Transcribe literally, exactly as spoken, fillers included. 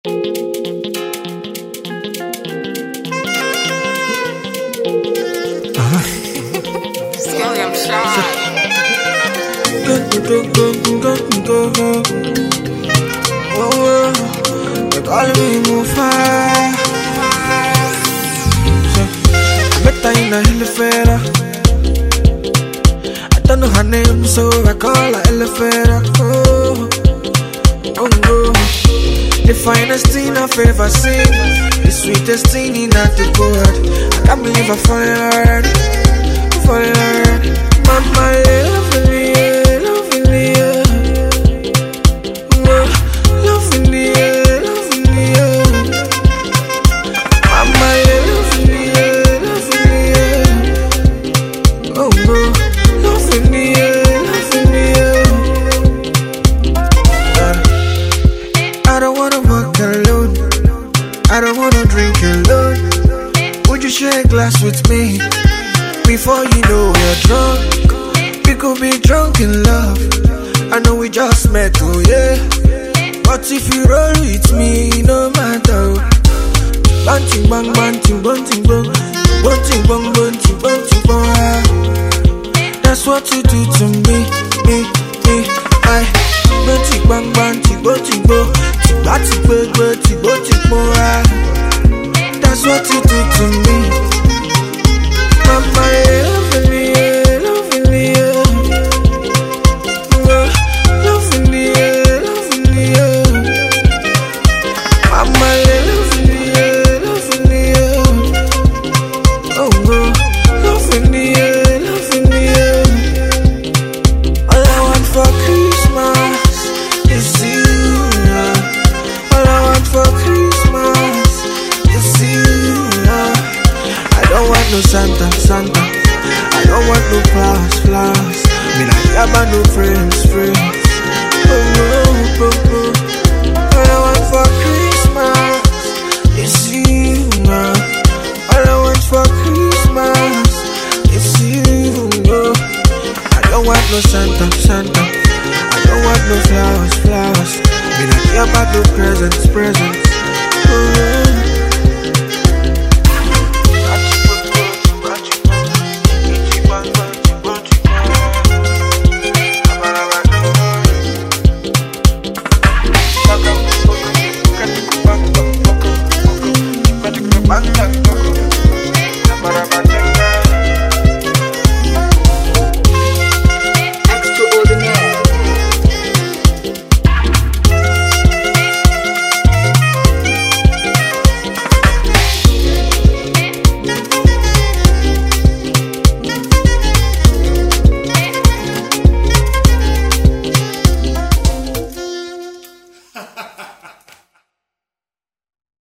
William Shaw. Go, go, go, go, go, go. Oh, they call me Mufasa. I met her in a elevator. I don't know her name, so I call her Elevator. Oh, oh, oh. The finest thing I've ever seen, the sweetest thing in the world. I can't believe I finally heard, finally heard. Mama, lovely, lovely, lovely, lovely. Mama, lovely, lovely. Oh no, lovely, lovely. I don't wanna walk alone. I don't wanna drink alone. Would you share a glass with me? Before you know we're drunk, we could be drunk in love. I know we just met, oh yeah. But if you roll with me, no matter. Bunting bang, bunting, bunting bang, bunting bang, bunting, bunting bang. That's what you do to me, me, me. I bunting bang, bunting, bunting bang, bunting bang, bunting, bunting bang. That's what you do to me. Mama, lovely, lovely, lovely, lovely. Mama, lovely, lovely. Oh no, lovely, lovely. All I want for Christmas is you. All I want for Christmas is you. I don't want no Santa, Santa. I don't want no flowers, flowers. Me like have no friends, friends. Oh no, oh, oh. All I want for Christmas is you, man. All I want for Christmas is you, no. I don't want no Santa, Santa. I don't want no flowers, flowers. Me like have no presents, presents.